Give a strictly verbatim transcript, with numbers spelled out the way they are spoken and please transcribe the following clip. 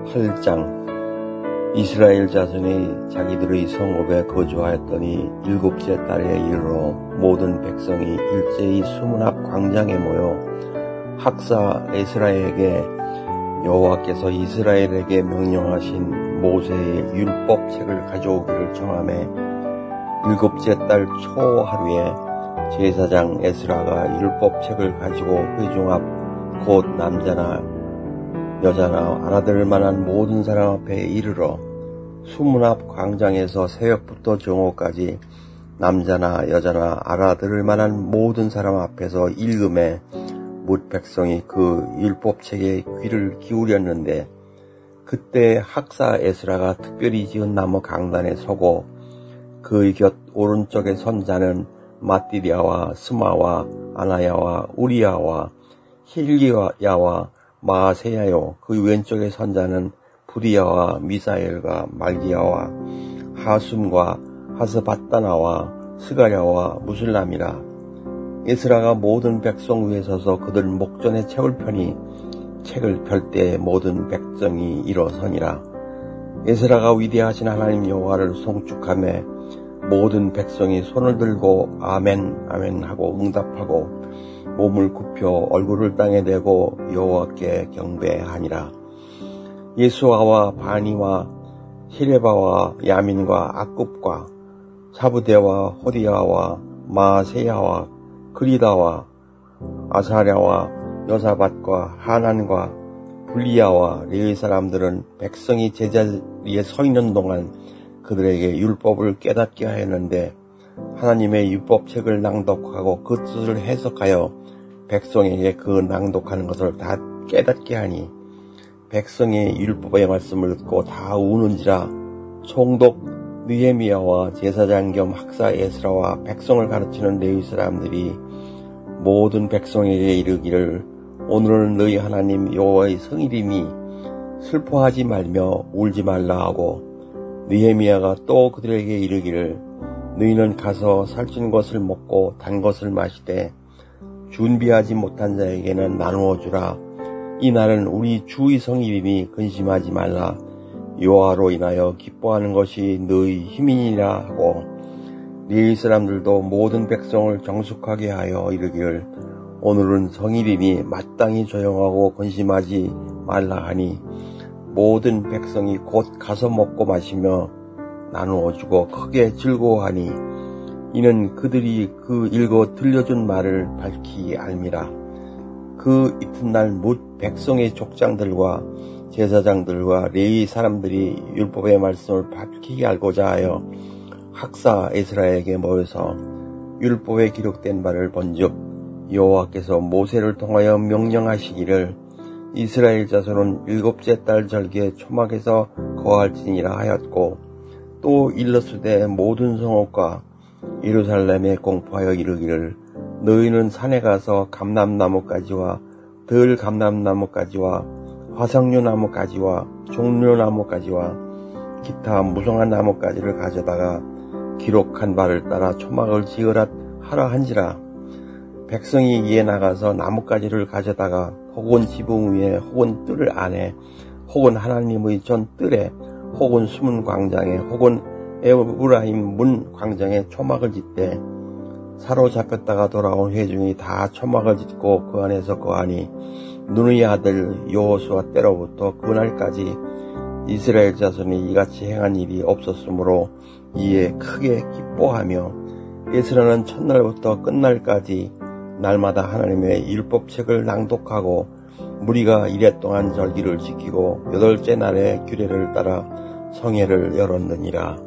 팔 장. 이스라엘 자손이 자기들의 성읍에 거주하였더니 일곱째 달에 이르러 모든 백성이 일제히 수문 앞 광장에 모여 학사 에스라에게 여호와께서 이스라엘에게 명령하신 모세의 율법책을 가져오기를 청하매, 일곱째 달 초 하루에 제사장 에스라가 율법책을 가지고 회중 앞 곧 남자나 여자나 알아들을 만한 모든 사람 앞에 이르러 수문 앞 광장에서 새벽부터 정오까지 남자나 여자나 알아들을 만한 모든 사람 앞에서 읽음에 뭇 백성이 그 율법책에 귀를 기울였는데, 그때 학사 에스라가 특별히 지은 나무 강단에 서고 그의 곁 오른쪽에 선 자는 마띠리아와 스마와 아나야와 우리야와 힐기야와 마세야요, 그 왼쪽에 선 자는 부디야와 미사엘과 말기야와 하숨과 하스바다나와 스가랴와 무슬람이라. 에스라가 모든 백성 위에 서서 그들 목전에 책을 펴니 책을 펼 때 모든 백성이 일어서니라. 에스라가 위대하신 하나님 여호와를 송축하며 모든 백성이 손을 들고 아멘 아멘 하고 응답하고 몸을 굽혀 얼굴을 땅에 대고 여호와께 경배하니라. 예수아와 바니와 히레바와 야민과 악굽과 사부대와 호디야와 마세야와 그리다와 아사랴와 여사밧과 하난과 불리야와 레위 사람들은 백성이 제자리에 서 있는 동안 그들에게 율법을 깨닫게 하였는데, 하나님의 율법책을 낭독하고 그 뜻을 해석하여 백성에게 그 낭독하는 것을 다 깨닫게 하니, 백성의 율법의 말씀을 듣고 다 우는지라. 총독 느헤미야와 제사장 겸 학사 에스라와 백성을 가르치는 레위 사람들이 모든 백성에게 이르기를, 오늘은 너희 하나님 여호와의 성일이니 슬퍼하지 말며 울지 말라 하고, 느헤미야가 또 그들에게 이르기를, 너희는 가서 살찐 것을 먹고 단 것을 마시되 준비하지 못한 자에게는 나누어 주라. 이 날은 우리 주의 성일이니 근심하지 말라. 여호와로 인하여 기뻐하는 것이 너희 힘이니라 하고, 레위 사람들도 모든 백성을 정숙하게 하여 이르기를, 오늘은 성일이니 마땅히 조용하고 근심하지 말라 하니, 모든 백성이 곧 가서 먹고 마시며 나누어 주고 크게 즐거워하니, 이는 그들이 그 읽어 들려준 말을 밝히 알미라. 그 이튿날 뭇 백성의 족장들과 제사장들과 레위 사람들이 율법의 말씀을 밝히 알고자 하여 학사 에스라에게 모여서 율법에 기록된 바를 본즉, 여호와께서 모세를 통하여 명령하시기를, 이스라엘 자손은 일곱째 달 절기에 초막에서 거할지니라 하였고, 또 일러스되 모든 성읍과 예루살렘에 공포하여 이르기를, 너희는 산에 가서 감람나무가지와 덜 감람나무가지와 화석류 나무가지와 종려나무가지와 기타 무성한 나무가지를 가져다가 기록한 바를 따라 초막을 지으라 하라 한지라. 백성이 이에 나가서 나뭇가지를 가져다가 혹은 지붕 위에 혹은 뜰 안에 혹은 하나님의 전 뜰에 혹은 수문 광장에 혹은 에브라임 문 광장에 초막을 짓되, 사로잡혔다가 돌아온 회중이 다 초막을 짓고 그 안에서 거하니, 눈의 아들 여호수아 때로부터 그날까지 이스라엘 자손이 이같이 행한 일이 없었으므로 이에 크게 기뻐하며, 에스라는 첫날부터 끝날까지 날마다 하나님의 율법책을 낭독하고 무리가 이레 동안 절기를 지키고 여덟째 날에 규례를 따라 성회를 열었느니라.